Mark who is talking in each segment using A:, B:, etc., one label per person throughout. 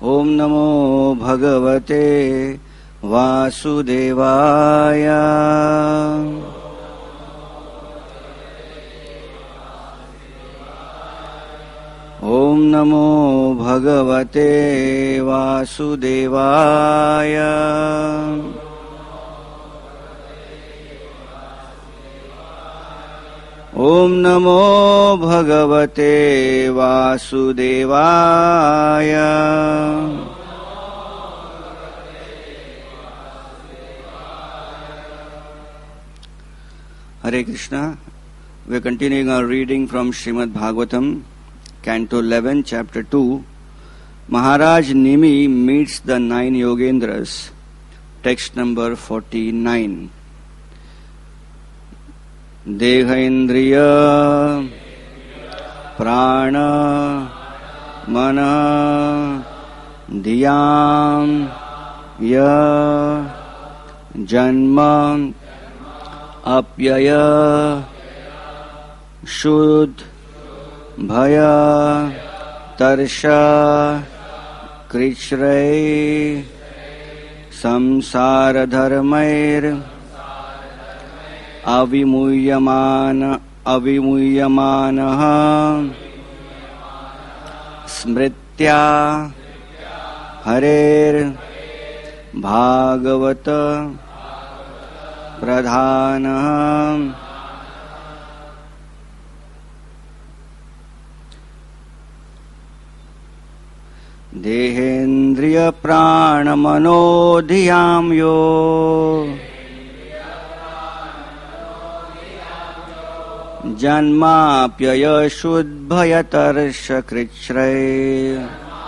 A: ओम नमो भगवते वासुदेवाय। ओम नमो भगवते वासुदेवाय। ओम नमो भगवते वासुदेवाय। Hare Krishna. We are continuing our reading from Srimad Bhagavatam, Canto 11, Chapter 2. Maharaj Nimi meets the 9 Yogendras. Text number 49. Dehendriya Prana Mana Dhyam Ya Janma Apyaya Shud Bhaya Tarsha Krishray Samsara Dharmair Avimuhyamanaha Smritya Harer Bhagavata Pradhana. Dehendriya Prana Mano Dhyam Yo Janmapyaya Shuddhayatarsha Krichraya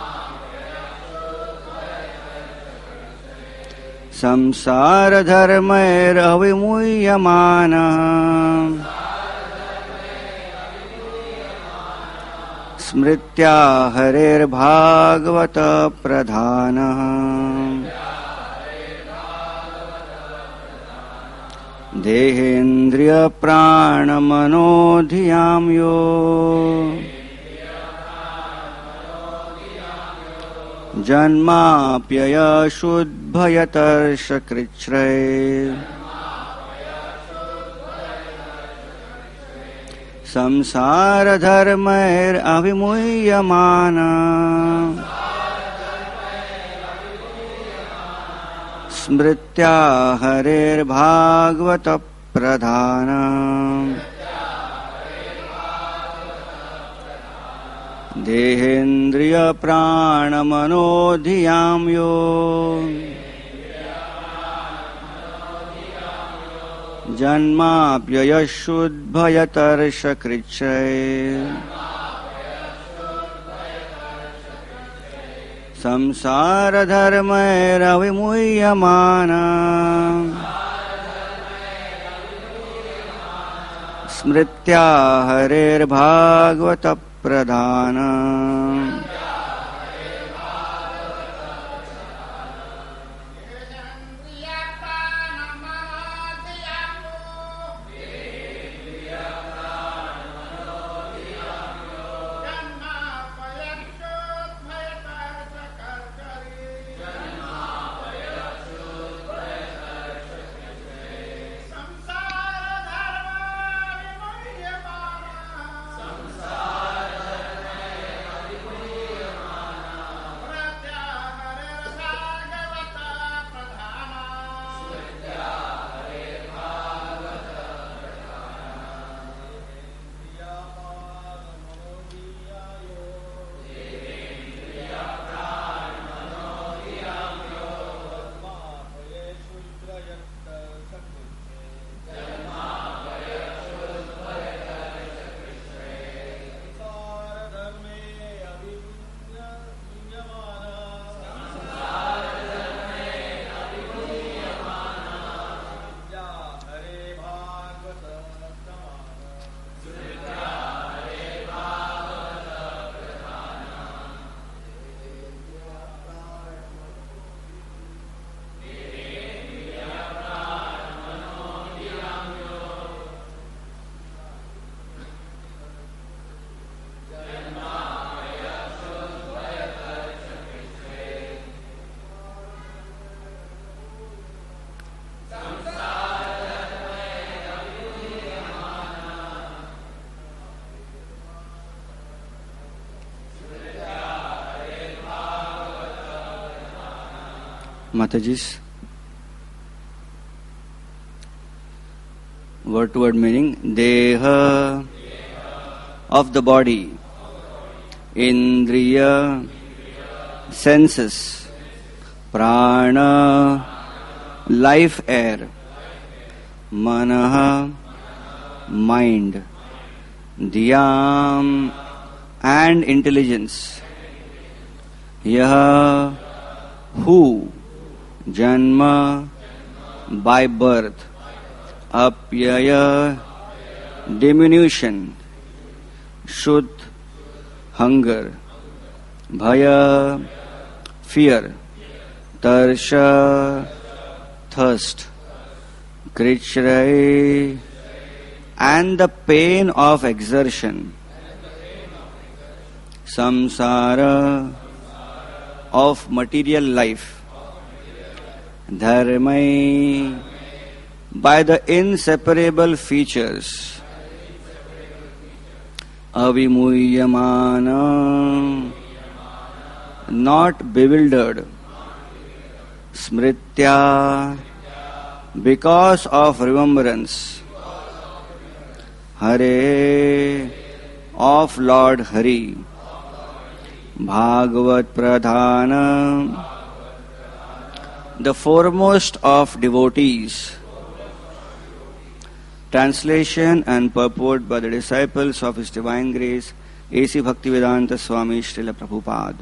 A: Samsara Dharmair Avimuhyamana Smritya Harer Bhagavata Pradhana. Dehendriya Prana Mano Dhyam Yo Janmapyaya Shuddhayatarsha Krichraya Samsara Dharmair Avimuhyamana Smritya Harer Bhagavata Pradhana. Dehendriya Prana Mano Dhyam Yo Janmapyaya Shuddhayatarsha Krichraya Samsara Dharmair Avimuhyamana Smritya Harer Bhagavata Pradhana. Matajis. Word to word meaning. Deha of the body. Indriya senses. Prana life air. Manaha mind. Dhyam and intelligence. Yaha who. Janma by birth. Apyaya diminution. Shud hunger. Bhaya fear. Tarsha thirst. Krichray and the pain of exertion. Samsara of material life. Dharmai by the inseparable features. Avimuhyamana not bewildered. Smritya because of remembrance. Hare of Lord Hari. Bhagavat Pradhana the foremost of devotees. Translation and purport by the disciples of His Divine Grace A.C. Bhaktivedanta Swami Srila Prabhupada.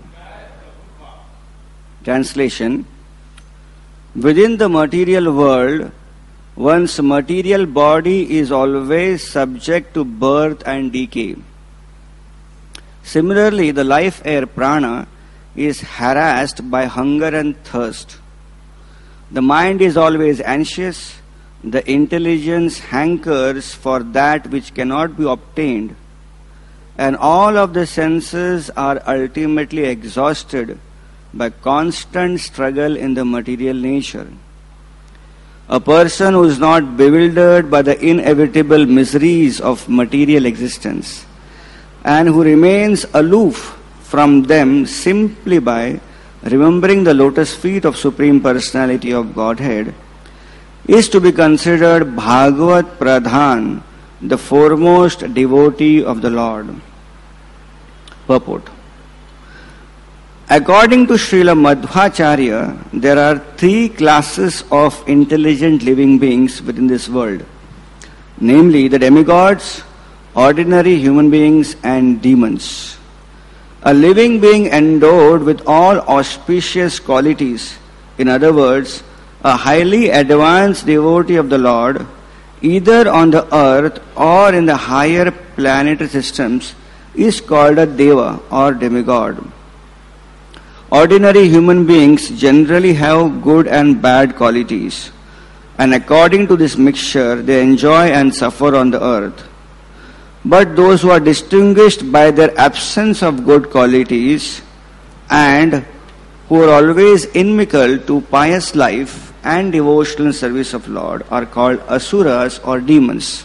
A: Translation. Within the material world, one's material body is always subject to birth and decay. Similarly, the life air prana is harassed by hunger and thirst. The mind is always anxious, the intelligence hankers for that which cannot be obtained, and all of the senses are ultimately exhausted by constant struggle in the material nature. A person who is not bewildered by the inevitable miseries of material existence and who remains aloof from them simply by remembering the lotus feet of Supreme Personality of Godhead is to be considered Bhagavat Pradhan, the foremost devotee of the Lord. Purport. According to Srila Madhvacharya, there are three classes of intelligent living beings within this world, namely the demigods, ordinary human beings and demons. A living being endowed with all auspicious qualities, in other words, a highly advanced devotee of the Lord, either on the earth or in the higher planetary systems, is called a Deva or demigod. Ordinary human beings generally have good and bad qualities, and according to this mixture, they enjoy and suffer on the earth. But those who are distinguished by their absence of good qualities and who are always inimical to pious life and devotional service of Lord are called asuras or demons.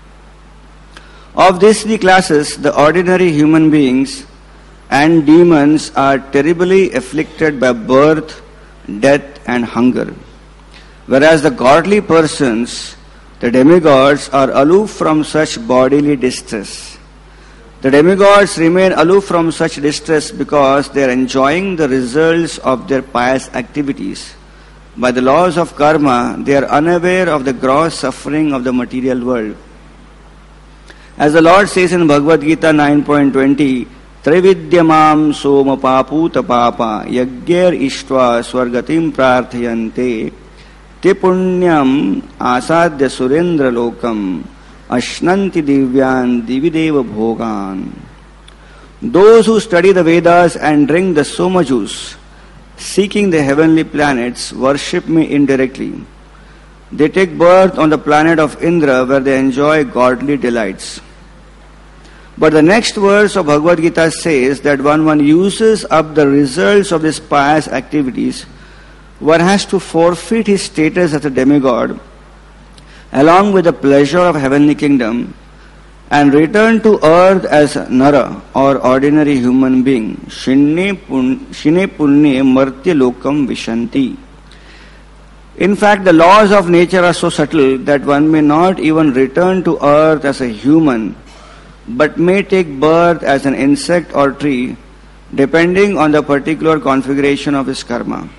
A: Of these three classes, the ordinary human beings and demons are terribly afflicted by birth, death and hunger, whereas the godly persons, the demigods, are aloof from such bodily distress. The demigods remain aloof from such distress because they are enjoying the results of their pious activities. By the laws of karma, they are unaware of the gross suffering of the material world. As the Lord says in Bhagavad Gita 9.20, Trividyamam soma paputa papa yagyer ishtva swargatim prarthayante te punyam asadya surendra lokam ashnanti divyan divideva bhogan. Those who study the Vedas and drink the soma juice, seeking the heavenly planets, worship me indirectly. They take birth on the planet of Indra where they enjoy godly delights. But the next verse of Bhagavad Gita says that when one uses up the results of these pious activities, one has to forfeit his status as a demigod, along with the pleasure of heavenly kingdom, and return to earth as Nara or ordinary human being. Shine punye martya lokam vishanti. In fact, the laws of nature are so subtle that one may not even return to earth as a human, but may take birth as an insect or tree, depending on the particular configuration of his karma.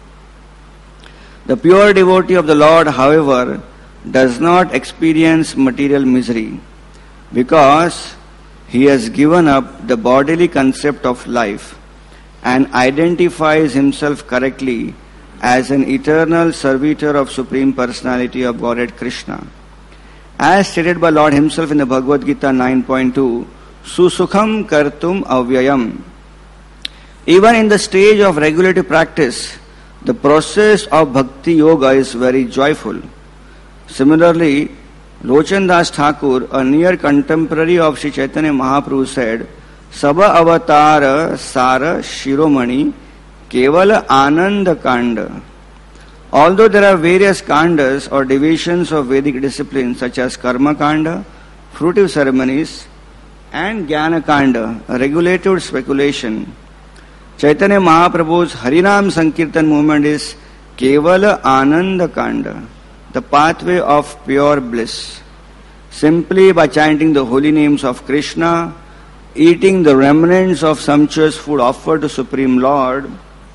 A: The pure devotee of the Lord, however, does not experience material misery, because he has given up the bodily concept of life and identifies himself correctly as an eternal servitor of Supreme Personality of Godhead Krishna. As stated by Lord himself in the Bhagavad Gita 9.2, Susukham kartum avyayam. Even in the stage of regulative practice, the process of bhakti yoga is very joyful. Similarly, Lochan Das Thakur, a near contemporary of Sri Chaitanya Mahaprabhu, said, Saba avatara sara shiromani kevala ananda kanda. Although there are various kandas or divisions of Vedic disciplines such as karma kanda, fruitive ceremonies, and jnana kanda, a regulative speculation, Chaitanya Mahaprabhu's Harinam Sankirtan movement is kevala ananda kanda, the pathway of pure bliss. Simply by chanting the holy names of Krishna, eating the remnants of sumptuous food offered to Supreme Lord,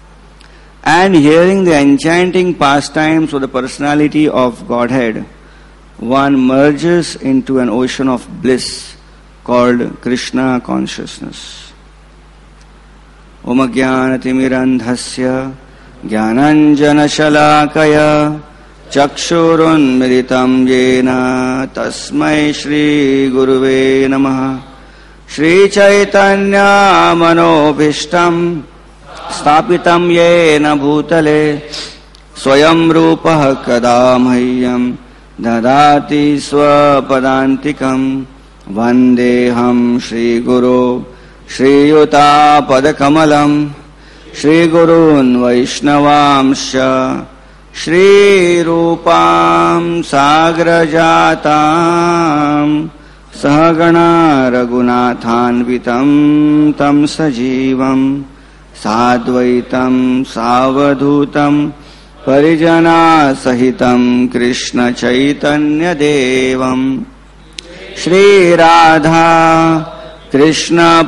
A: and hearing the enchanting pastimes of the personality of Godhead, one merges into an ocean of bliss called Krishna consciousness. Om Jnanatimirandhasya Jnananjana Shalakaya Chakshurunmiritam Yena Tasmai Shri Guruve Namaha. Shri Chaitanya Manobhishtam Stapitam Yena Bhutale Swayam Rupah Kadamahyam Dadati Swapadantikam Vandeham Shri Guru Shri Yuta Padakamalam Shri Gurun Vaishnavamsha Shri Rupam Sagrajatam Sahagana Raghunathanvitam Tam Sajivam Sadvaitam Savadhutam Parijana Sahitam Krishna Chaitanya Devam Shri Radha Krishna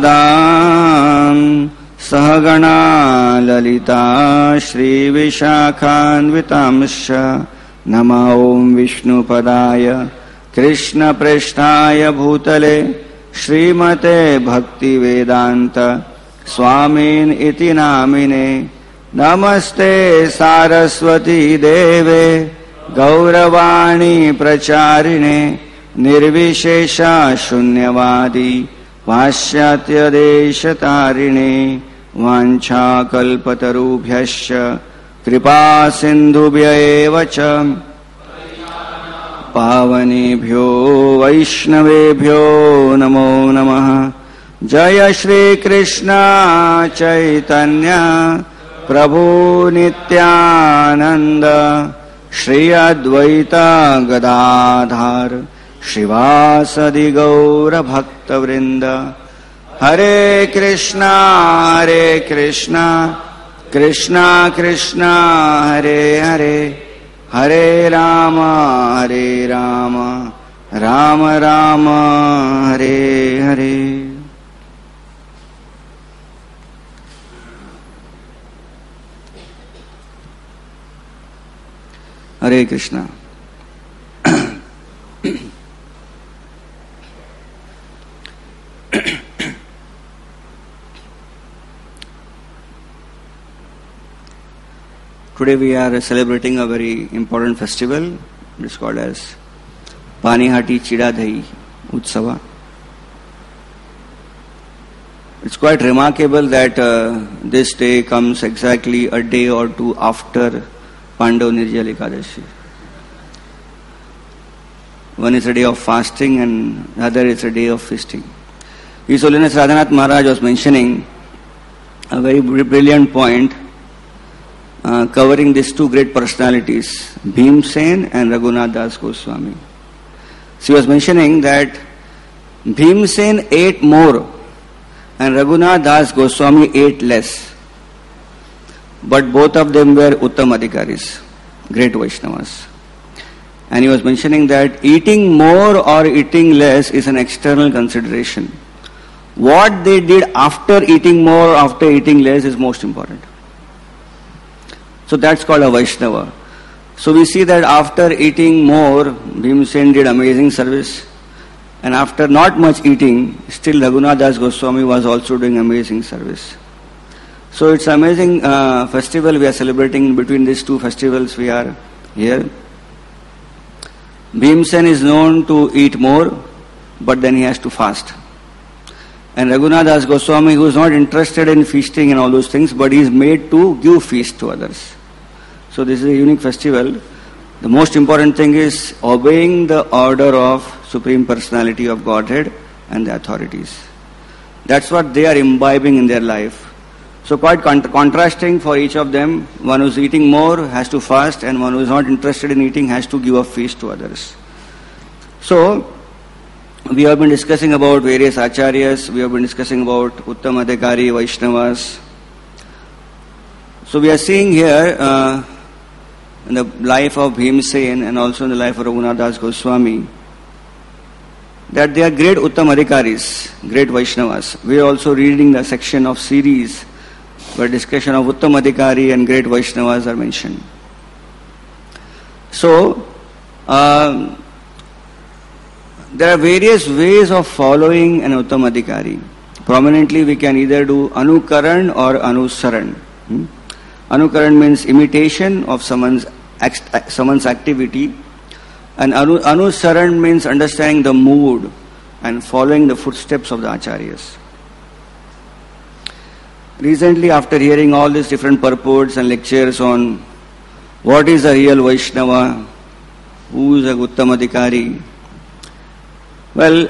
A: Padam Sahagana Lalita Shri Vishakhanvitamsha Nama Om Vishnu Padaya Krishna Preshtaya Bhutale Srimate Bhakti Vedanta Swamin iti namine Namaste Saraswati Deve Gauravani Pracharine Nirvishesha Shunyavadi Vashyatya Deshatarine Vancha Kalpatarubhyasya Kripa Sindhubhya Evacha Pavanebhyo Vaishnavebhyo Namo Namaha. Jaya Shri Krishna Chaitanya Prabhu Nityananda Shri Advaita Gadadhar Shivasadi Gaura Bhakta Vrinda. Hare Krishna Krishna Krishna Hare Hare Hare Rama Rama Rama Hare Hare. Hare Krishna. Today we are celebrating a very important festival. It is called as Panihati Chidadai Utsava. It's quite remarkable that this day comes exactly a day or two after Pandav Nirjala Ekadashi. One is a day of fasting and the other is a day of feasting. His Holiness Radhanath Maharaj was mentioning a very brilliant point covering these two great personalities, Bhimsen and Raghunath Das Goswami. She was mentioning that Bhimsen ate more and Raghunath Das Goswami ate less. But both of them were Uttam Adhikaris. great Vaishnavas. And he was mentioning that eating more or eating less is an external consideration. What they did after eating more, after eating less is most important. So that's called a Vaishnava. So we see that after eating more, Bhimsen did amazing service. And after not much eating, still Raghunath Das Goswami was also doing amazing service. So it's an amazing festival we are celebrating. Between these two festivals we are here. Bhimsen is known to eat more, but then he has to fast. And Raghunath Das Goswami, who is not interested in feasting and all those things, but he is made to give feast to others. So this is a unique festival. The most important thing is obeying the order of Supreme Personality of Godhead and the authorities. That's what they are imbibing in their life. So quite contrasting for each of them. One who is eating more has to fast, and one who is not interested in eating has to give a feast to others. So we have been discussing about various acharyas. We have been discussing about Uttam Adhikari, Vaishnavas. So we are seeing here in the life of Bhimsen and also in the life of Raghunath Das Goswami that they are great Uttam Adhikaris, great Vaishnavas. We are also reading the section of series where discussion of Uttam Adhikari and great Vaishnavas are mentioned. So there are various ways of following an Uttam Adhikari. Prominently we can either do Anukaran or Anusaran. Anukaran means imitation of someone's activity, and Anusaran means understanding the mood and following the footsteps of the acharyas. Recently, after hearing all these different purports and lectures on what is a real Vaishnava, who is a Uttam Adhikari, well,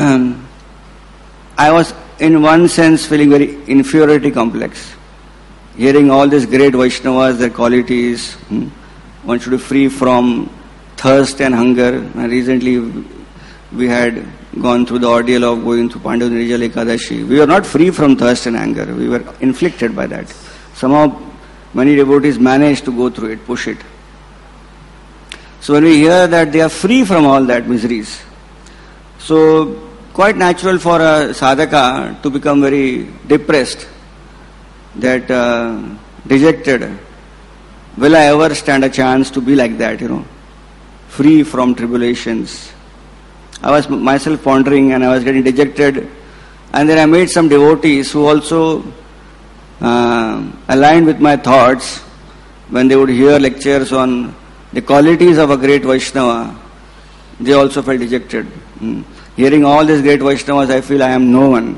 A: I was in one sense feeling very inferiority complex. Hearing all these great Vaishnavas, their qualities, one should be free from thirst and hunger. And recently we had gone through the ordeal of going through Pandav Nirjala Ekadashi. We were not free from thirst and anger. We were inflicted by that. Somehow many devotees managed to go through it, push it. So when we hear that they are free from all that miseries, so quite natural for a sadhaka to become very depressed, that dejected. Will I ever stand a chance to be like that, free from tribulations? I was myself pondering and I was getting dejected, and then I met some devotees who also aligned with my thoughts. When they would hear lectures on the qualities of a great Vaishnava, they also felt dejected. Hearing all these great Vaishnavas, I feel I am no one.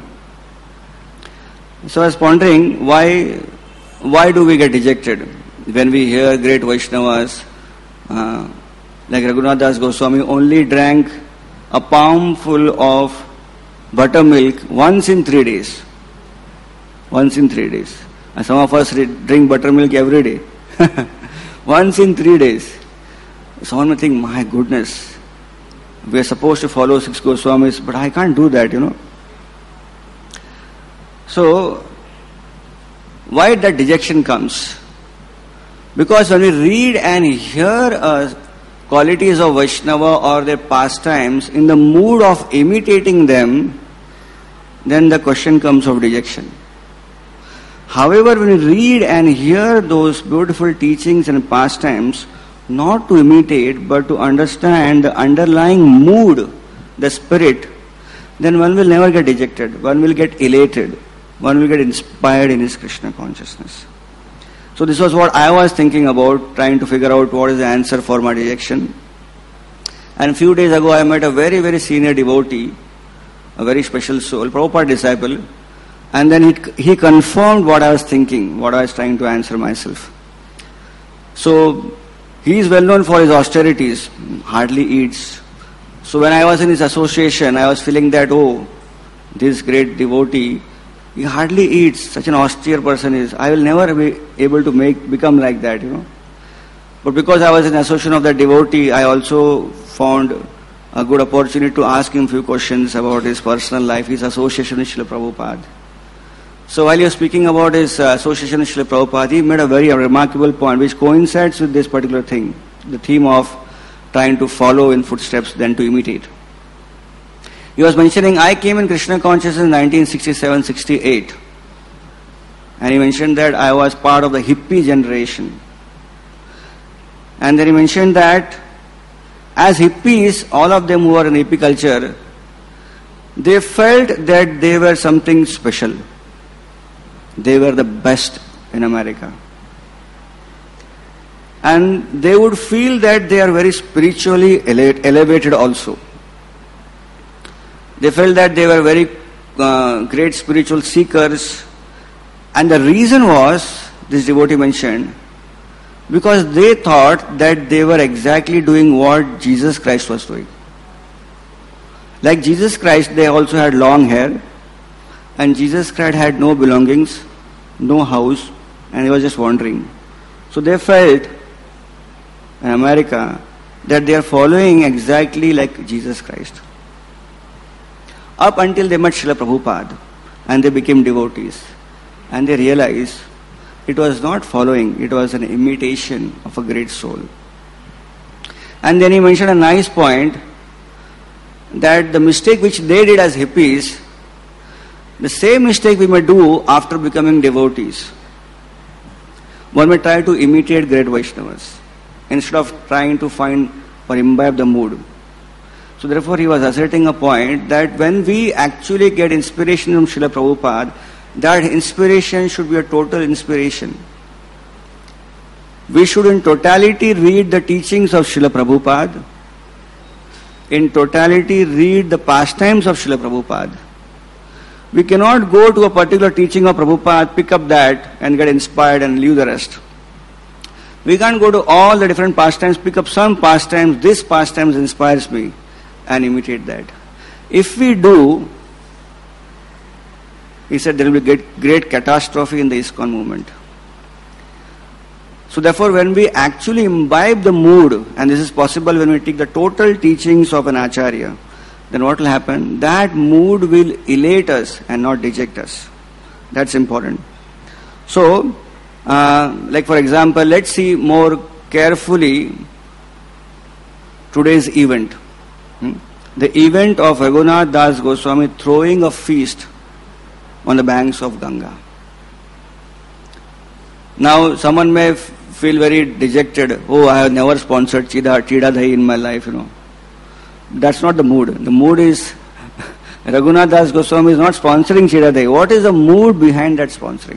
A: So I was pondering, why do we get dejected when we hear great Vaishnavas? Like Raghunath Das Goswami only drank a palmful of buttermilk once in 3 days. Once in 3 days. And some of us drink buttermilk every day. Once in 3 days. Someone may think, my goodness, we are supposed to follow 6 Goswamis, but I can't do that, So, why that dejection comes? Because when we read and hear qualities of Vaishnava or their pastimes in the mood of imitating them, then the question comes of dejection. However, when we read and hear those beautiful teachings and pastimes, not to imitate but to understand the underlying mood, the spirit, then one will never get dejected, one will get elated, one will get inspired in his Krishna consciousness. So this was what I was thinking about, trying to figure out what is the answer for my dejection. And a few days ago I met a very, very senior devotee, a very special soul, Prabhupada disciple, and then he confirmed what I was thinking, what I was trying to answer myself. So he is well known for his austerities, hardly eats. So when I was in his association, I was feeling that, this great devotee, he hardly eats, such an austere person is. I will never be able to become like that, But because I was in association of that devotee, I also found a good opportunity to ask him few questions about his personal life, his association with Srila Prabhupada. So while he was speaking about his association with Srila Prabhupada, he made a very remarkable point which coincides with this particular thing, the theme of trying to follow in footsteps than to imitate. He was mentioning, I came in Krishna consciousness in 1967-68. And he mentioned that I was part of the hippie generation. And then he mentioned that as hippies, all of them who were in hippie culture, they felt that they were something special. They were the best in America. And they would feel that they are very spiritually elevated also. They felt that they were very great spiritual seekers. And the reason was, this devotee mentioned, because they thought that they were exactly doing what Jesus Christ was doing. Like Jesus Christ, they also had long hair, and Jesus Christ had no belongings, no house, and he was just wandering. So they felt in America that they are following exactly like Jesus Christ. Up until they met Srila Prabhupada and they became devotees. And they realized it was not following, it was an imitation of a great soul. And then he mentioned a nice point that the mistake which they did as hippies, the same mistake we may do after becoming devotees. One may try to imitate great Vaishnavas instead of trying to find or imbibe the mood. So therefore he was asserting a point that when we actually get inspiration from Srila Prabhupada, that inspiration should be a total inspiration. We should in totality read the teachings of Srila Prabhupada, in totality read the pastimes of Srila Prabhupada. We cannot go to a particular teaching of Prabhupada, pick up that and get inspired and leave the rest. We can't go to all the different pastimes, pick up some pastimes, this pastimes inspires me and imitate that. If we do, he said there will be great catastrophe in the ISKCON movement. So therefore when we actually imbibe the mood, and this is possible when we take the total teachings of an Acharya, then what will happen? That mood will elate us and not deject us. That's important. So, like for example, let's see more carefully today's event. The event of Raghunath Das Goswami throwing a feast on the banks of Ganga. Now, someone may feel very dejected. Oh, I have never sponsored Chida Dahi in my life, That's not the mood. The mood is Raghunath Das Goswami is not sponsoring Chida Dahi. What is the mood behind that sponsoring?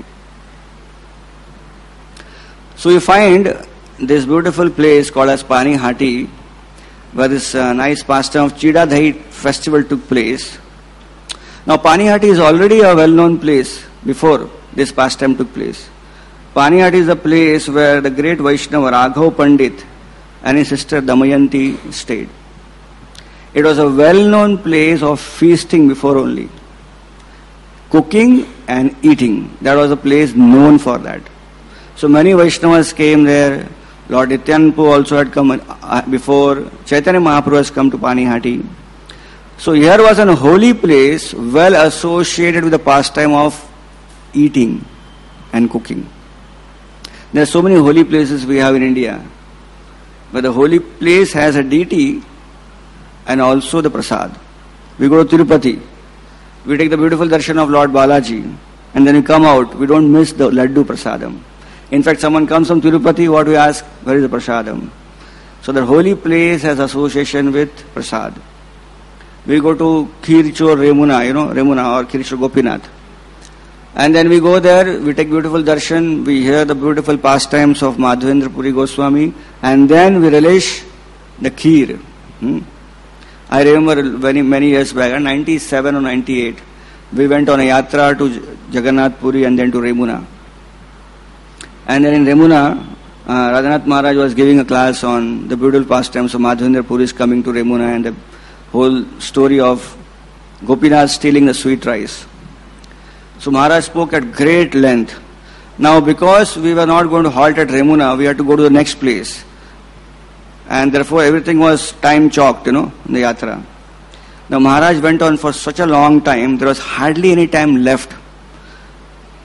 A: So you find this beautiful place called as Pani Hati, where this nice pastime of Chida Dahi festival took place. Now Pani Hati is already a well-known place before this pastime took place. Pani Hati is a place where the great Vaishnava Raghav Pandit and his sister Damayanti stayed. It was a well-known place of feasting before only. Cooking and eating. That was a place known for that. So many Vaishnavas came there. Lord Nityananda also had come before. Chaitanya Mahaprabhu has come to Pani Hati. So here was a holy place well associated with the pastime of eating and cooking. There are so many holy places we have in India. But the holy place has a deity and also the prasad. We go to Tirupati. We take the beautiful darshan of Lord Balaji. And then we come out. We don't miss the laddu prasadam. In fact, someone comes from Tirupati, what we ask? Where is the prasadam? So the holy place has association with prasad. We go to Khirchor Remuna, Remuna or Khirchor Gopinath. And then we go there, we take beautiful darshan, we hear the beautiful pastimes of Madhavendra Puri Goswami, and then we relish the kheer. I remember many years back, 97 or 98, we went on a yatra to Jagannath Puri and then to Remuna. And then in Remuna, Radhanath Maharaj was giving a class on the beautiful pastimes of Madhavendra Puri coming to Remuna and the whole story of Gopinath stealing the sweet rice. So Maharaj spoke at great length. Now because we were not going to halt at Remuna, we had to go to the next place. And therefore everything was time chalked, in the yatra. Now Maharaj went on for such a long time, there was hardly any time left.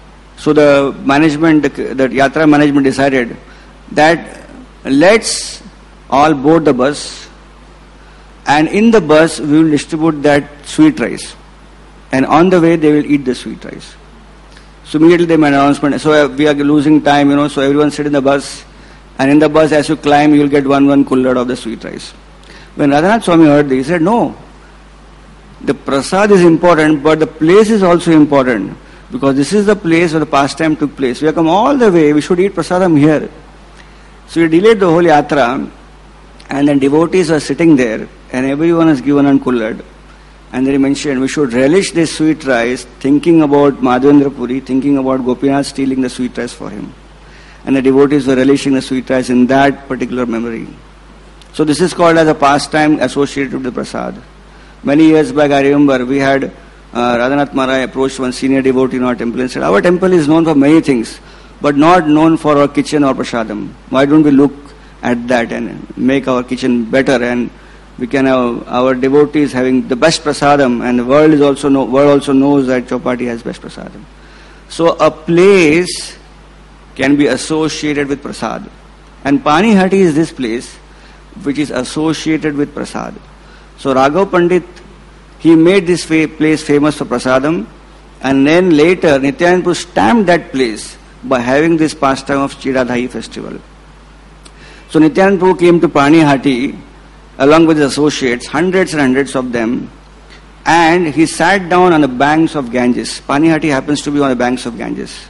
A: So the Yatra management decided that let's all board the bus, and in the bus we will distribute that sweet rice, and on the way they will eat the sweet rice. So immediately they made an announcement. So we are losing time, so everyone sit in the bus, and in the bus as you climb you will get one kullad of the sweet rice. When Radhanath Swami heard this, he said, no, the prasad is important, but the place is also important, because this is the place where the pastime took place. We have come all the way, we should eat prasadam here. So he delayed the whole yatra, and then devotees were sitting there, and everyone is given an kullad. And then he mentioned, we should relish this sweet rice, thinking about Madhavendra Puri, thinking about Gopinath stealing the sweet rice for him. And the devotees were relishing the sweet rice in that particular memory. So this is called as a pastime associated with the prasad. Many years back, I remember, we had Radhanath Maharaj approached one senior devotee in our temple and said, our temple is known for many things, but not known for our kitchen or prasadam. Why don't we look at that and make our kitchen better, and we can have our devotees having the best prasadam, and the world also knows that Chowpatty has best prasadam. So a place can be associated with prasad, and Panihati is this place which is associated with prasad. So Raghav Pandit, he made this place famous for prasadam, and then later Nityananda stamped that place by having this pastime of Chida Dahi festival. So Nityananda came to Panihati along with his associates, hundreds and hundreds of them, and he sat down on the banks of Ganges. Panihati happens to be on the banks of Ganges.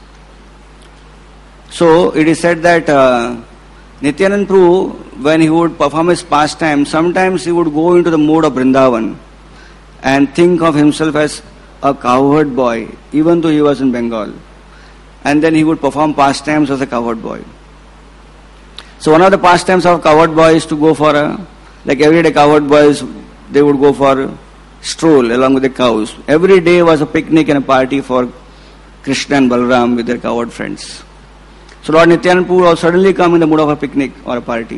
A: So it is said that Nityananda Prabhu, when he would perform his pastime, sometimes he would go into the mood of Vrindavan and think of himself as a cowherd boy, even though he was in Bengal. And then he would perform pastimes as a cowherd boy. So one of the pastimes of a cowherd boy is to go for like everyday cowherd boys, they would go for a stroll along with the cows. Every day was a picnic and a party for Krishna and Balaram with their cowherd friends. So Lord Nityananda would suddenly come in the mood of a picnic or a party.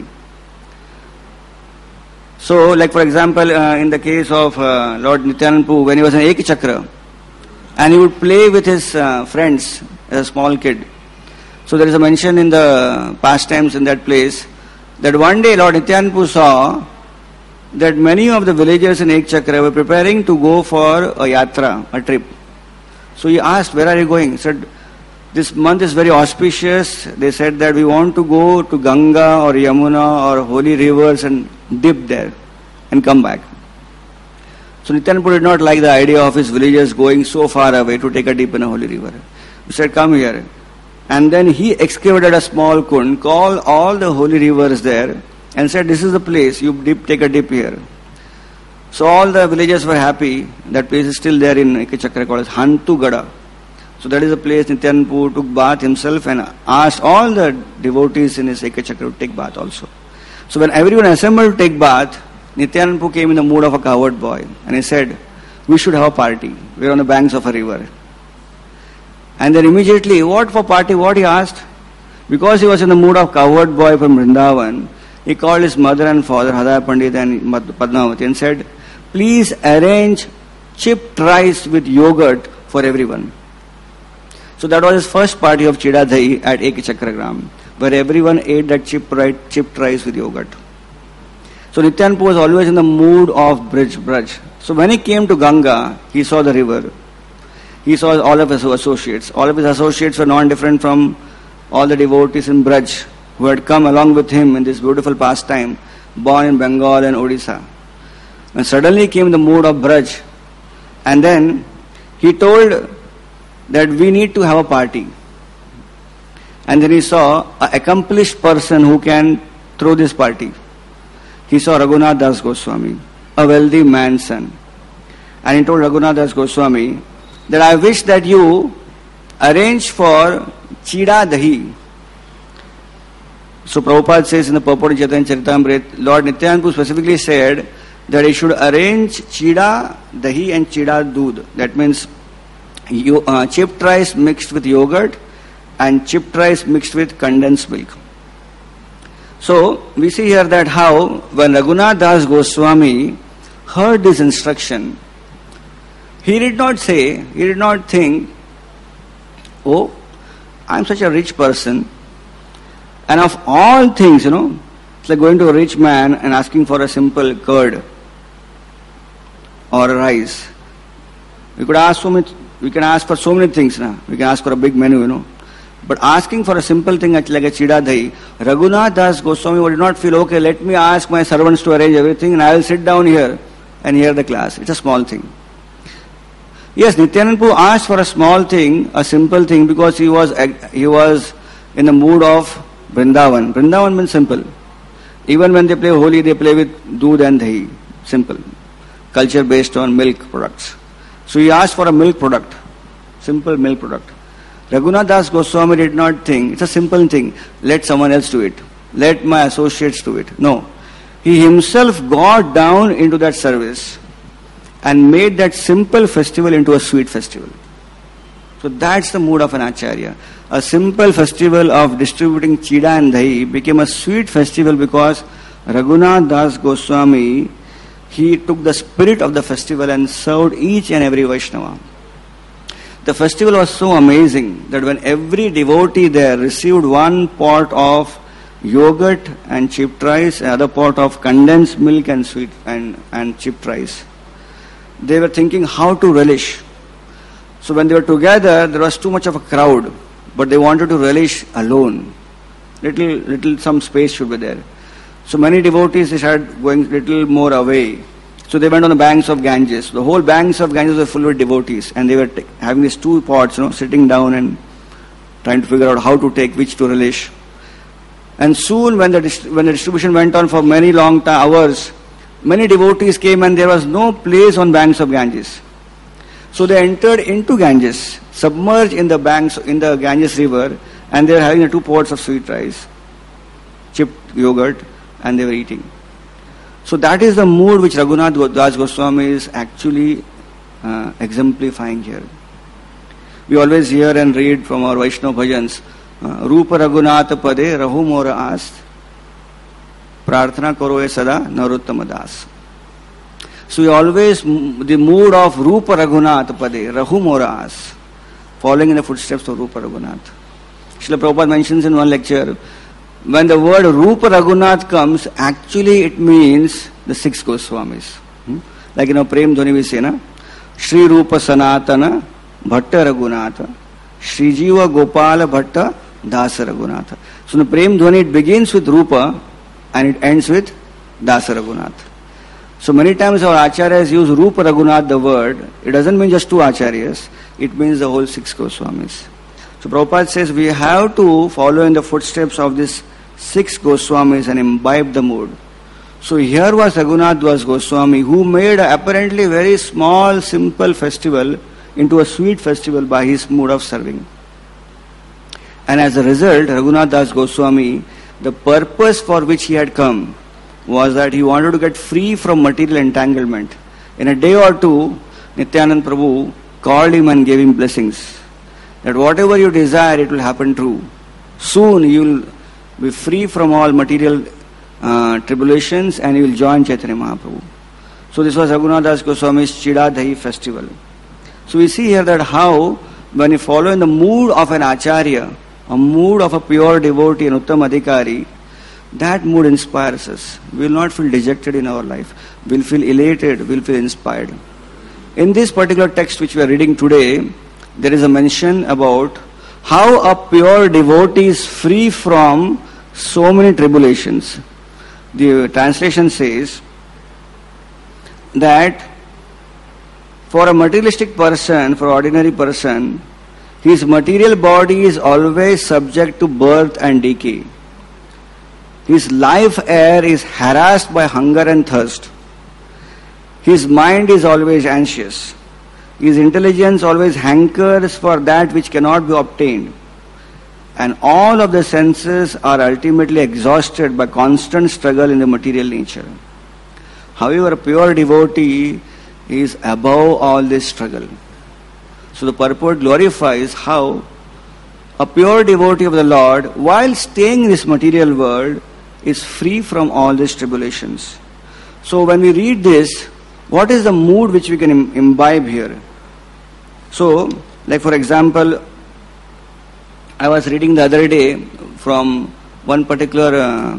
A: So, like for example, in the case of Lord Nityananda when he was an Ekachakra, and he would play with his friends as a small kid. So there is a mention in the pastimes in that place that one day Lord Nityananda saw that many of the villagers in Ekachakra were preparing to go for a yatra, a trip. So he asked, where are you going? He said, this month is very auspicious. They said that we want to go to Ganga or Yamuna or holy rivers and dip there and come back. So Nityananda did not like the idea of his villagers going so far away to take a dip in a holy river. He said, come here. And then he excavated a small kund, called all the holy rivers there, and said, this is the place, you take a dip here. So all the villagers were happy. That place is still there in Ekachakra called as Hantu Gada. So that is the place Nityananda took bath himself and asked all the devotees in his Ekachakra to take bath also. So when everyone assembled to take bath, Nityananda came in the mood of a cowherd boy, and he said, we should have a party. We are on the banks of a river. And then immediately, what for party? What he asked? Because he was in the mood of cowherd boy from Vrindavan, he called his mother and father, Hadaya Pandit and Padmavati, and said, please arrange chipped rice with yogurt for everyone. So that was his first party of Chida Dahi at Ekachakra, where everyone ate that chipped rice with yogurt. So Nityananda was always in the mood of Braj. So when he came to Ganga, he saw the river. He saw all of his associates. All of his associates were not different from all the devotees in Braj who had come along with him in this beautiful pastime, born in Bengal and Odisha. And suddenly came the mood of Braj. And then he told that we need to have a party. And then he saw an accomplished person who can throw this party. He saw Raghunath Das Goswami, a wealthy man's son. And he told Raghunath Das Goswami that I wish that you arrange for Chida Dahi. So Prabhupada says in the purport of Chaitanya Charitamrita, Lord Nityananda specifically said that he should arrange Chida Dahi and Chida Doodh. That means chipped rice mixed with yogurt and chipped rice mixed with condensed milk. So we see here that how when Raghunath Das Goswami heard this instruction, he did not think, oh, I'm such a rich person, and of all things, it's like going to a rich man and asking for a simple curd or a rice. We can ask for so many things now. We can ask for a big menu, But asking for a simple thing like a chida dahi, Raghunath Das Goswami would not feel, okay, let me ask my servants to arrange everything and I will sit down here and hear the class. It's a small thing. Yes, Nityananda Prabhu asked for a small thing, a simple thing, because he was in the mood of Vrindavan. Vrindavan means simple. Even when they play Holi, they play with doodh and dahi. Simple. Culture based on milk products. So he asked for a milk product. Simple milk product. Raghunath Das Goswami did not think, it's a simple thing, let someone else do it. Let my associates do it. No. He himself got down into that service and made that simple festival into a sweet festival. So that's the mood of an Acharya. A simple festival of distributing chida and dahi became a sweet festival because Raghunath Das Goswami, he took the spirit of the festival and served each and every Vaishnava. The festival was so amazing that when every devotee there received one pot of yogurt and chipped rice, another pot of condensed milk and sweet and chipped rice, they were thinking how to relish. So when they were together, there was too much of a crowd, but they wanted to relish alone. Little some space should be there. So many devotees, they started going little more away. So they went on the banks of Ganges. The whole banks of Ganges were full with devotees, and they were having these two pots, sitting down and trying to figure out how to take which to relish. And soon, when the distribution went on for many long hours, many devotees came, and there was no place on banks of Ganges. So they entered into Ganges, submerged in the Ganges river, and they were having 2 pots of sweet rice, chipped yogurt, and they were eating. So that is the mood which Raghunath Das Goswami is actually exemplifying here. We always hear and read from our Vaishnava bhajans, Rupa Raghunath Pade Rahu Mora Ast Prarthana Karo E Sada Narottama Das. So we always, the mood of Rupa Raghunath Pade Rahu Mora Ast, following in the footsteps of Rupa Raghunath. Srila Prabhupada mentions in one lecture, when the word Rupa Raghunath comes, actually it means the 6 Goswamis. Like Prem Dhwani we say, Shri Rupa Sanatana Bhatta Raghunatha, Shri Jiva Gopala Bhatta Dasa Raghunatha. So in the Prem Dhwani it begins with Rupa and it ends with Dasa Raghunath. So many times our Acharyas use Rupa Raghunath the word. It doesn't mean just 2 Acharyas, it means the whole 6 Goswamis. So Prabhupada says we have to follow in the footsteps of this 6 Goswamis and imbibe the mood. So here was Raghunath Das Goswami who made an apparently very small, simple festival into a sweet festival by his mood of serving. And as a result, Raghunath Das Goswami, the purpose for which he had come was that he wanted to get free from material entanglement. In a day or two, Nityananda Prabhu called him and gave him blessings. That whatever you desire, it will happen true. Soon you will be free from all material tribulations and you will join Chaitanya Mahaprabhu. So this was Raghunath Das Goswami's Chida Dahi festival. So we see here that how when you follow in the mood of an Acharya, a mood of a pure devotee, an Uttam Adhikari, that mood inspires us. We will not feel dejected in our life. We will feel elated, we will feel inspired. In this particular text which we are reading today, there is a mention about how a pure devotee is free from so many tribulations. The translation says that for a materialistic person, for an ordinary person, his material body is always subject to birth and decay. His life air is harassed by hunger and thirst. His mind is always anxious. His intelligence always hankers for that which cannot be obtained. And all of the senses are ultimately exhausted by constant struggle in the material nature. However, a pure devotee is above all this struggle. So the purport glorifies how a pure devotee of the Lord, while staying in this material world, is free from all these tribulations. So when we read this, what is the mood which we can imbibe here? So, like for example, I was reading the other day from one particular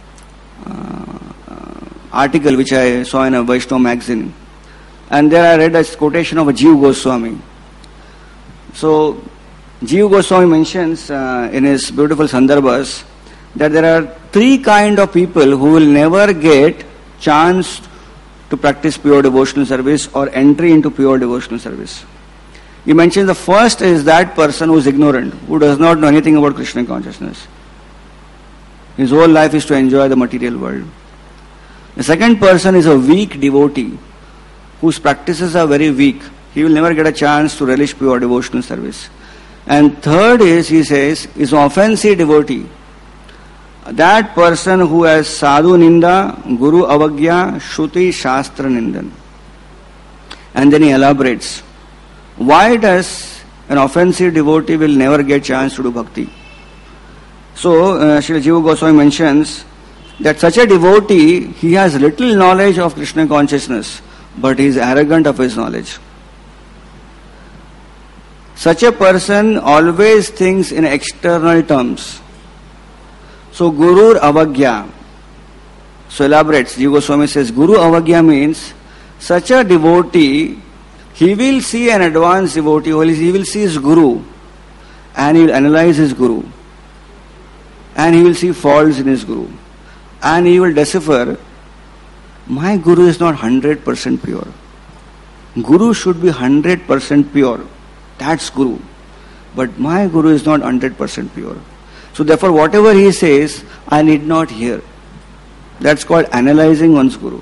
A: article which I saw in a Vaishnava magazine, and there I read a quotation of a Jiva Goswami. So Jiva Goswami mentions in his beautiful Sandarbhas that there are three kind of people who will never get chance to practice pure devotional service or entry into pure devotional service. He mentions the first is that person who is ignorant, who does not know anything about Krishna consciousness. His whole life is to enjoy the material world. The second person is a weak devotee, whose practices are very weak. He will never get a chance to relish pure devotional service. And third is, he says, is an offensive devotee. That person who has sadhu ninda, guru avagya, shruti shastra nindan. And then he elaborates, why does an offensive devotee will never get chance to do bhakti? So, Srila Jiva Goswami mentions that such a devotee, he has little knowledge of Krishna consciousness, but he is arrogant of his knowledge. Such a person always thinks in external terms. So, Guru Avagya. So, elaborates. Jiva Goswami says, Guru Avagya means such a devotee, he will see an advanced devotee, he will see his Guru, and he will analyze his Guru, and he will see faults in his Guru, and he will decipher, my Guru is not 100% pure. Guru should be 100% pure. That's Guru. But my Guru is not 100% pure. So therefore, whatever he says, I need not hear. That's called analyzing one's Guru.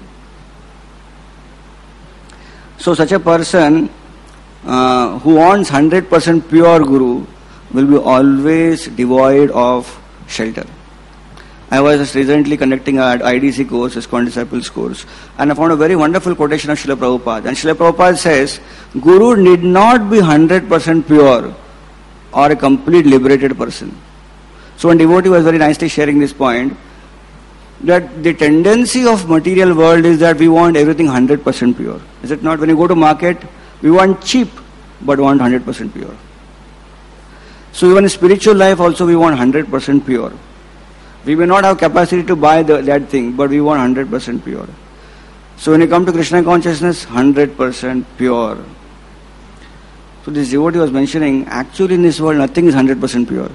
A: So such a person who wants 100% pure Guru will be always devoid of shelter. I was just recently conducting an IDC course, ISKCON Disciples course, and I found a very wonderful quotation of Srila Prabhupada. And Srila Prabhupada says, Guru need not be 100% pure or a complete liberated person. So one devotee was very nicely sharing this point, that the tendency of material world is that we want everything 100% pure. Is it not? When you go to market, we want cheap, but want 100% pure. So even in spiritual life also we want 100% pure. We may not have capacity to buy that thing, but we want 100% pure. So when you come to Krishna consciousness, 100% pure. So this devotee was mentioning, actually in this world nothing is 100% pure.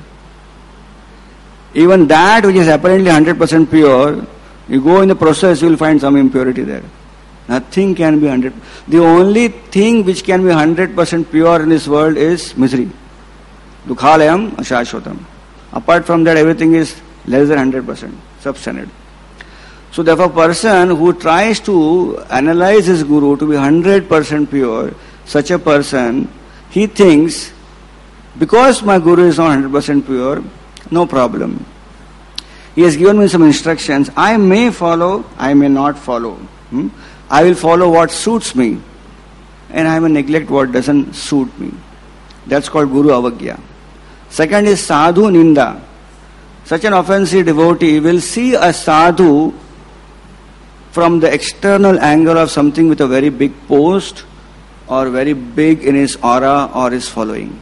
A: Even that which is apparently 100% pure, you go in the process, you will find some impurity there. Nothing can be 100%. The only thing which can be 100% pure in this world is misery. Dukhalayam ashashvatam. Apart from that, everything is less than 100%, substandard. So therefore, a person who tries to analyze his Guru to be 100% pure, such a person, he thinks, because my Guru is not 100% pure, no problem. He has given me some instructions. I may follow, I may not follow. I will follow what suits me, and I will neglect what doesn't suit me. That's called Guru Avagya. Second is Sadhu Ninda. Such an offensive devotee will see a sadhu from the external angle of something with a very big post or very big in his aura or his following.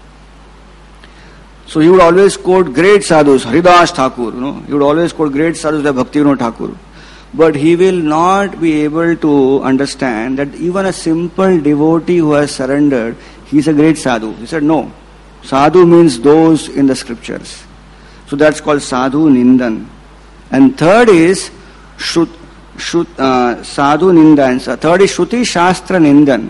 A: So he would always quote great sadhus, Haridas Thakur, he would always quote great sadhus like Bhaktivinoda Thakur. But he will not be able to understand that even a simple devotee who has surrendered, he is a great sadhu. He said, no, sadhu means those in the scriptures. So that's called Sadhu Nindan. And third is Sadhu Nindan. Third is Shruti Shastra Nindan.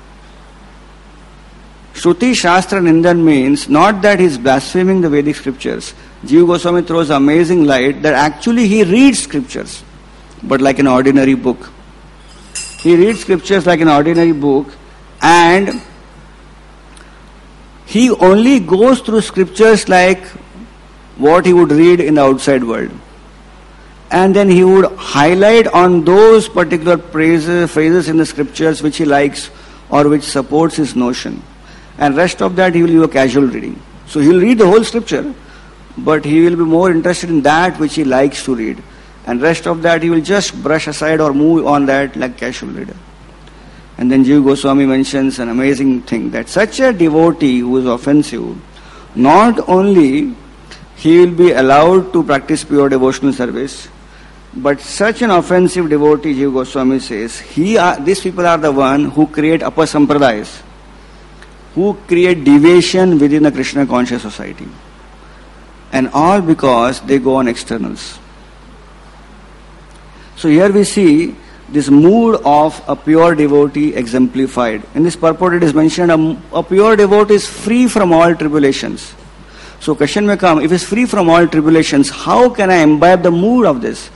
A: Shruti Shastra Nindan means not that he is blaspheming the Vedic scriptures. Jiva Goswami throws amazing light that actually he reads scriptures, but like an ordinary book. He reads scriptures like an ordinary book, and he only goes through scriptures like what he would read in the outside world. And then he would highlight on those particular phrases in the scriptures which he likes or which supports his notion. And rest of that he will do a casual reading. So he will read the whole scripture, but he will be more interested in that which he likes to read. And rest of that he will just brush aside or move on that like casual reader. And then Jiva Goswami mentions an amazing thing, that such a devotee who is offensive not only he will be allowed to practice pure devotional service, but such an offensive devotee, Jiva Goswami says, these people are the one who create apasampradayas, who create deviation within the Krishna conscious society. And all because they go on externals. So here we see this mood of a pure devotee exemplified. In this purport it is mentioned a pure devotee is free from all tribulations. So question may come, if he is free from all tribulations, how can I imbibe the mood of this?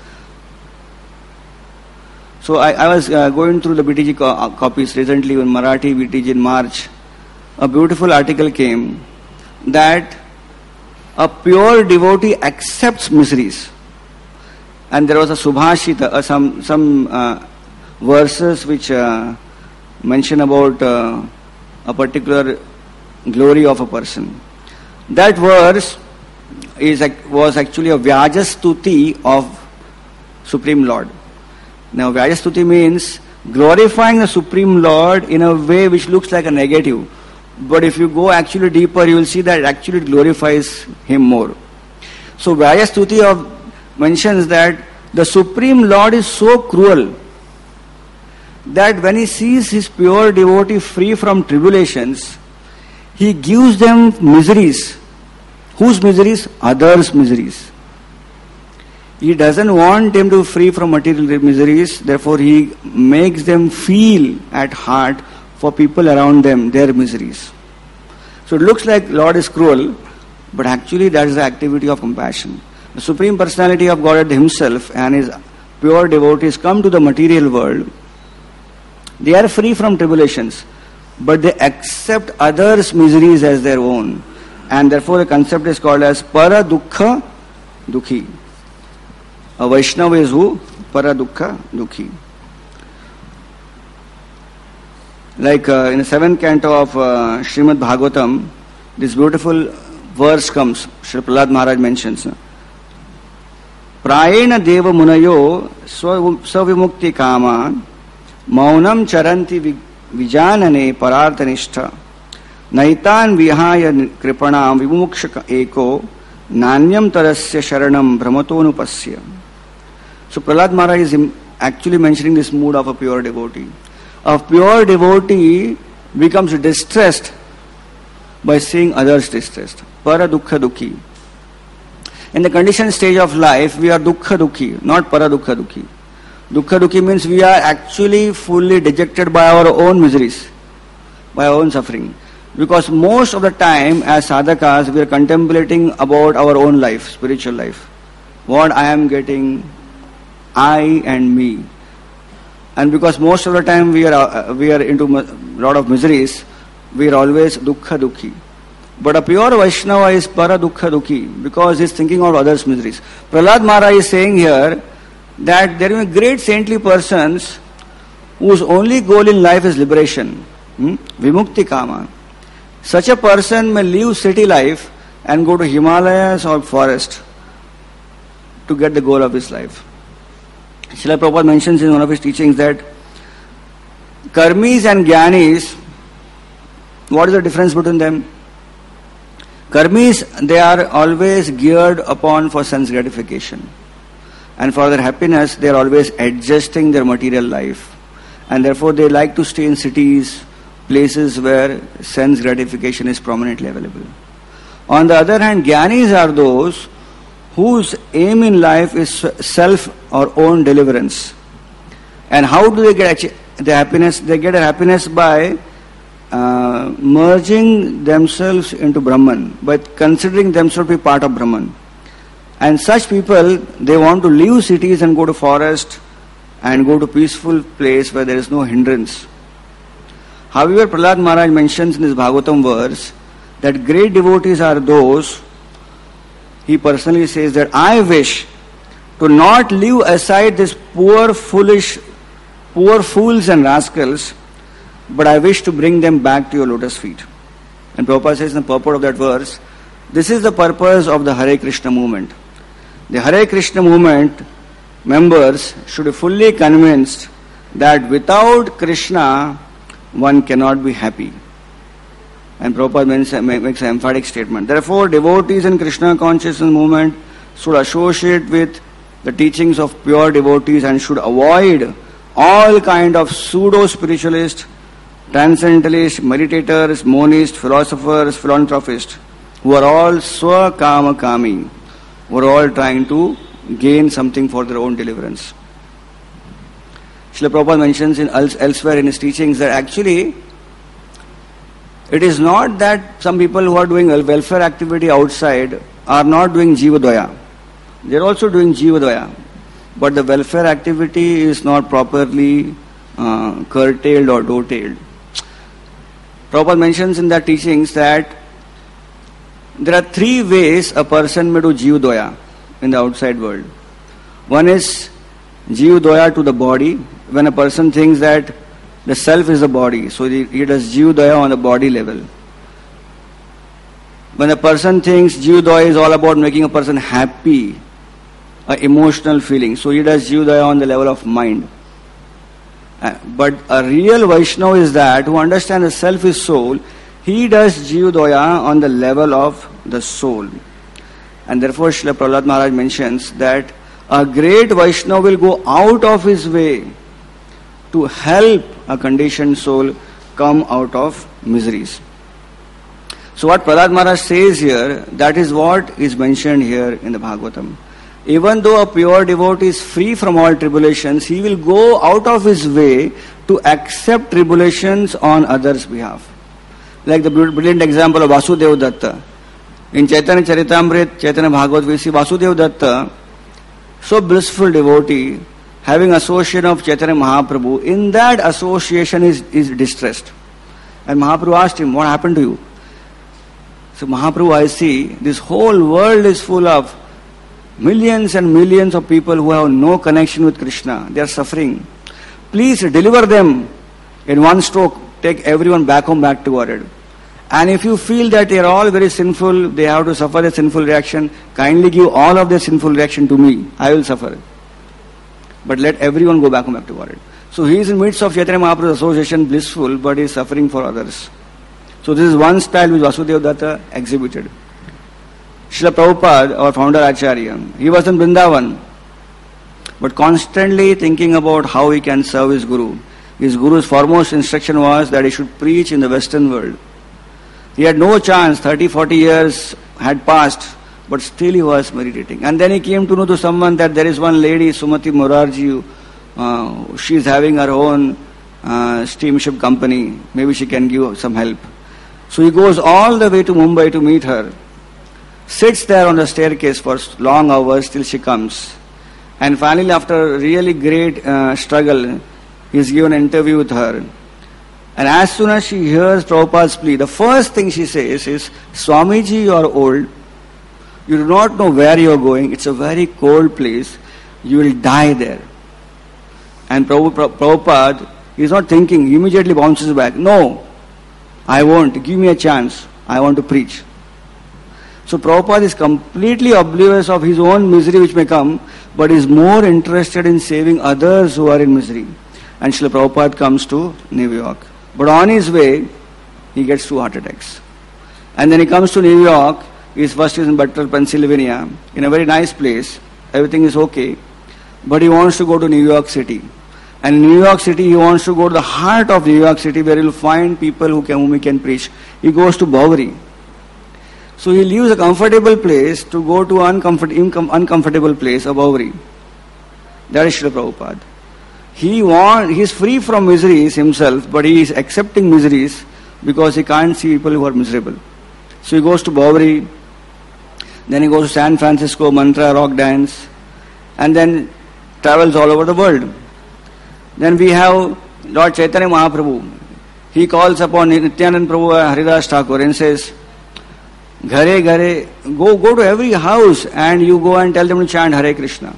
A: So I was going through the BTG copies recently in Marathi BTG in March. A beautiful article came that a pure devotee accepts miseries. And there was a Subhashita, some verses which mention about a particular glory of a person. That verse was actually a Vyajastuti of Supreme Lord. Now Vyajastuti means glorifying the Supreme Lord in a way which looks like a negative. But if you go actually deeper, you will see that actually it glorifies him more. So Vyajastuti mentions that the Supreme Lord is so cruel that when he sees his pure devotee free from tribulations, he gives them miseries. Whose miseries? Others' miseries. He doesn't want them to free from material miseries, therefore he makes them feel at heart for people around them, their miseries. So it looks like Lord is cruel, but actually that is the activity of compassion. The Supreme Personality of Godhead himself and his pure devotees come to the material world. They are free from tribulations, but they accept others' miseries as their own. And therefore the concept is called as para dukkha dukhi. A Vaishnava is who? Para dukkha dukhi. Like in the 7th canto of Srimad Bhagavatam, this beautiful verse comes, Sri Prahlad Maharaj mentions. Prayena deva munayo svavimukti kama maunam charanti vijanane pararthanishta naitan vihaya kripanam vimukshaka eko nanyam tarasya sharanam brahmatonupasya. So Prahlad Maharaj is actually mentioning this mood of a pure devotee. A pure devotee becomes distressed by seeing others distressed. Para dukkha dukhi. In the conditioned stage of life, we are dukkha dukhi, not para dukkha dukhi. Dukkha dukhi means we are actually fully dejected by our own miseries, by our own suffering. Because most of the time, as sadhakas, we are contemplating about our own life, spiritual life. What I am getting, I and me. And because most of the time we are into a lot of miseries, we are always dukkha dukhi. But a pure Vaishnava is para dukkha dukhi because he is thinking of others' miseries. Prahlad Maharaj is saying here that there are great saintly persons whose only goal in life is liberation, vimukti kama. Such a person may leave city life and go to Himalayas or forest to get the goal of his life. Srila Prabhupada mentions in one of his teachings that karmis and jnanis, what is the difference between them? Karmis, they are always geared upon for sense gratification. And for their happiness, they are always adjusting their material life. And therefore they like to stay in cities, places where sense gratification is prominently available. On the other hand, jnanis are those whose aim in life is self or own deliverance. And how do they get the happiness? They get happiness by merging themselves into Brahman, by considering themselves to be part of Brahman. And such people, they want to leave cities and go to forest and go to peaceful place where there is no hindrance. However, Prahlad Maharaj mentions in his Bhagavatam verse that great devotees are those, he personally says that I wish to not leave aside this poor fools and rascals, but I wish to bring them back to your lotus feet. And Prabhupada says in the purport of that verse, this is the purpose of the Hare Krishna movement. The Hare Krishna movement members should be fully convinced that without Krishna, one cannot be happy. And Prabhupada makes an emphatic statement. Therefore, devotees in Krishna consciousness movement should associate with the teachings of pure devotees and should avoid all kind of pseudo-spiritualists, transcendentalists, meditators, monists, philosophers, philanthropists, who are all swa-kama kami, who are all trying to gain something for their own deliverance. Srila Prabhupada mentions elsewhere in his teachings that actually it is not that some people who are doing welfare activity outside are not doing Jivadvaya. They are also doing Jivadvaya. But the welfare activity is not properly curtailed or dotailed. Prabhupada mentions in the teachings that there are three ways a person may do Jivadvaya in the outside world. One is Jivadvaya to the body, when a person thinks that the self is the body, so he does Jivadvaya on the body level. When a person thinks Jivadvaya is all about making a person happy, an emotional feeling, so he does Jivadvaya on the level of mind. But a real Vaishnava is that who understands the self is soul, he does Jivadvaya on the level of the soul. And therefore Srila Prahlad Maharaj mentions that a great Vaishnava will go out of his way to help a conditioned soul come out of miseries. So what Prahlad Maharaj says here, that is what is mentioned here in the Bhagavatam. Even though a pure devotee is free from all tribulations, he will go out of his way to accept tribulations on others' behalf. Like the brilliant example of Vasudeva Datta. In Chaitanya Charitamrita, Chaitanya Bhagavat, we see Vasudeva Datta, so blissful devotee, having association of Chaitanya Mahaprabhu. In that association is distressed. And Mahaprabhu asked him, what happened to you? So Mahaprabhu, I see, this whole world is full of millions and millions of people who have no connection with Krishna. They are suffering. Please deliver them in one stroke. Take everyone back home, back to Godhead. And if you feel that they are all very sinful, they have to suffer a sinful reaction, kindly give all of their sinful reaction to me. I will suffer. But let everyone go back home, back to Godhead. So he is in midst of Chaitanya Mahaprabhu's association, blissful, but he is suffering for others. So this is one style which Vasudeva Datta exhibited. Srila Prabhupada, our founder Acharya, he was in Vrindavan, but constantly thinking about how he can serve his Guru. His Guru's foremost instruction was that he should preach in the Western world. He had no chance, 30-40 years had passed, but still he was meditating. And then he came to know to someone that there is one lady, Sumati Morarji, she is having her own steamship company, maybe she can give some help. So he goes all the way to Mumbai to meet her, sits there on the staircase for long hours till she comes. And finally, after a really great struggle, he is given an interview with her. And as soon as she hears Prabhupada's plea, the first thing she says is, Swamiji, you are old. You do not know where you are going. It's a very cold place. You will die there. And Prabhupada is not thinking, he immediately bounces back. No, I won't. Give me a chance. I want to preach. So Prabhupada is completely oblivious of his own misery which may come, but is more interested in saving others who are in misery. And Srila Prabhupada comes to New York. But on his way, he gets 2 heart attacks. And then he comes to New York. He's first in Butler, Pennsylvania, in a very nice place. Everything is okay. But he wants to go to New York City. And in New York City, he wants to go to the heart of New York City where he will find people whom he can preach. He goes to Bowery. So he leaves a comfortable place to go to uncomfortable place of Bowery. That is Srila Prabhupada. He is free from miseries himself, but he is accepting miseries because he can't see people who are miserable. So he goes to Bowery, then he goes to San Francisco, mantra, rock dance, and then travels all over the world. Then we have Lord Chaitanya Mahaprabhu. He calls upon Nityanand Prabhu Haridas Thakur and says, Ghare Ghare, go to every house and you go and tell them to chant Hare Krishna.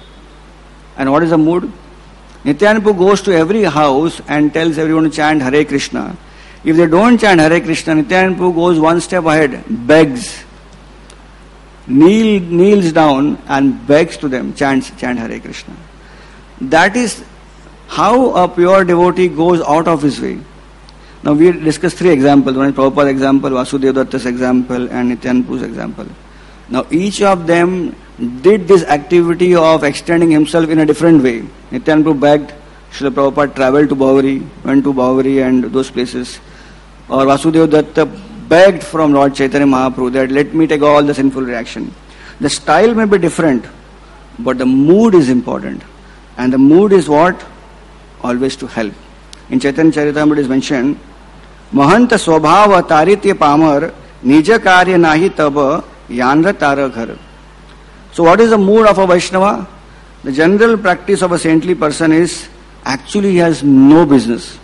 A: And what is the mood? Nityanand Prabhu goes to every house and tells everyone to chant Hare Krishna. If they don't chant Hare Krishna, Nityanand Prabhu goes one step ahead, begs, kneels down and begs to them, chant Hare Krishna. That is how a pure devotee goes out of his way. Now we discussed three examples. One is Prabhupada's example, Vasudeva Datta's example, and Nityananda's example. Now each of them did this activity of extending himself in a different way. Nityananda begged, Srila Prabhupada traveled to Bhavari, went to Bhavari and those places. Or Vasudeva Datta begged from Lord Chaitanya Mahaprabhu that let me take all the sinful reaction. The style may be different, but the mood is important. And the mood is what? Always to help. In Chaitanya Charitamrita it is mentioned, Mahanta Swabhava Taritya Pamar Nija Karya Nahi Taba Yanra Tara Ghar. So what is the mood of a Vaishnava? The general practice of a saintly person is actually he has no business.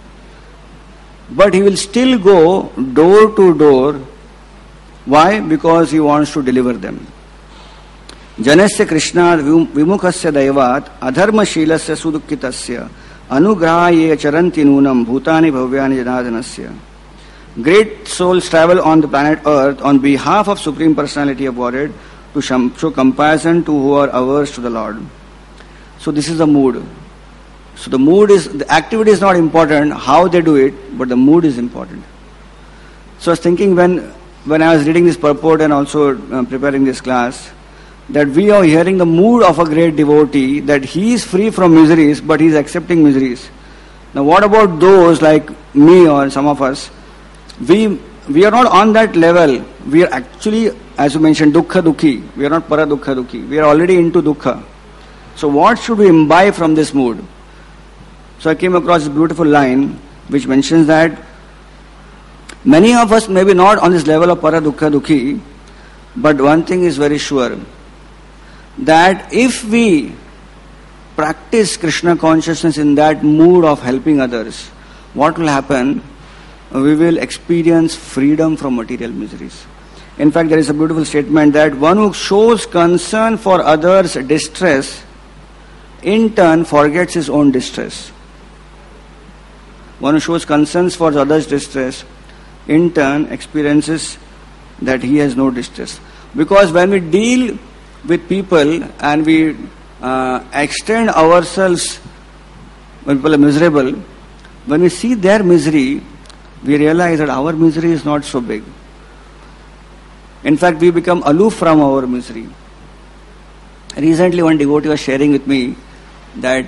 A: But he will still go door to door. Why? Because he wants to deliver them. Janasya Krishna Vimukhasya Daivat Adharma Shilasya Sudukkitasya Anugrahaye Charanti Nunam Bhutani Bhavyani Janadanasya. Great souls travel on the planet Earth on behalf of Supreme Personality of Godhead to show compassion to who are averse to the Lord. So this is the mood. So the mood is, the activity is not important, how they do it, but the mood is important. So I was thinking when I was reading this purport and also preparing this class, that we are hearing the mood of a great devotee, that he is free from miseries, but he is accepting miseries. Now what about those like me or some of us? We are not on that level. We are actually, as you mentioned, dukkha dukhi. We are not para dukkha dukhi. We are already into dukkha. So what should we imbibe from this mood? So I came across this beautiful line which mentions that many of us may be not on this level of para dukkha dukhi, but one thing is very sure, that if we practice Krishna consciousness in that mood of helping others, what will happen? We will experience freedom from material miseries. In fact, there is a beautiful statement that one who shows concern for others' distress, in turn forgets his own distress. One who shows concerns for others' distress, in turn experiences that he has no distress. Because when we deal with people and we extend ourselves when people are miserable, when we see their misery, we realize that our misery is not so big. In fact, we become aloof from our misery. Recently, one devotee was sharing with me that,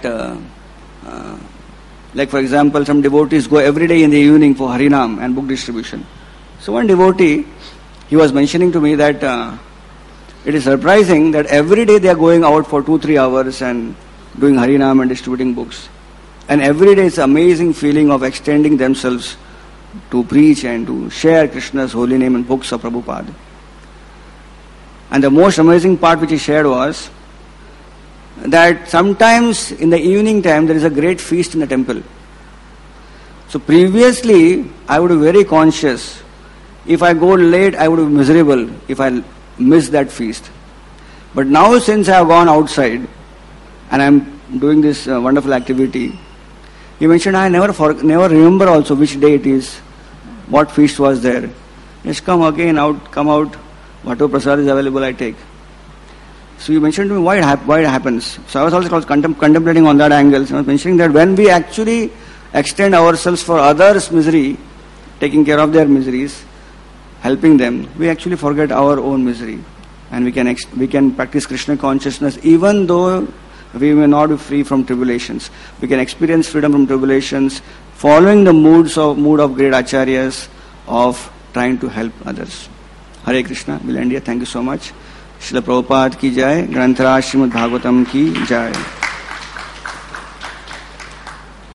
A: like for example, some devotees go every day in the evening for Harinam and book distribution. So one devotee, he was mentioning to me that it is surprising that every day they are going out for 2-3 hours and doing Harinam and distributing books. And every day it's an amazing feeling of extending themselves to preach and to share Krishna's holy name and books of Prabhupada. And the most amazing part which he shared was that sometimes in the evening time there is a great feast in the temple. So previously I would be very conscious. If I go late I would be miserable if I miss that feast. But now since I have gone outside and I am doing this wonderful activity, he mentioned I never remember also which day it is, what feast was there. Just come again out, come out, whatever prasad is available I take. So you mentioned to me why it happens. So I was also contemplating on that angle. So I was mentioning that when we actually extend ourselves for others' misery, taking care of their miseries, helping them, we actually forget our own misery. And we can practice Krishna consciousness even though we may not be free from tribulations. We can experience freedom from tribulations following the mood of great acharyas of trying to help others. Hare Krishna. We'll end here. Thank you so much. Srila Prabhupada ki jai. Granthara Srimad Bhagavatam ki jai.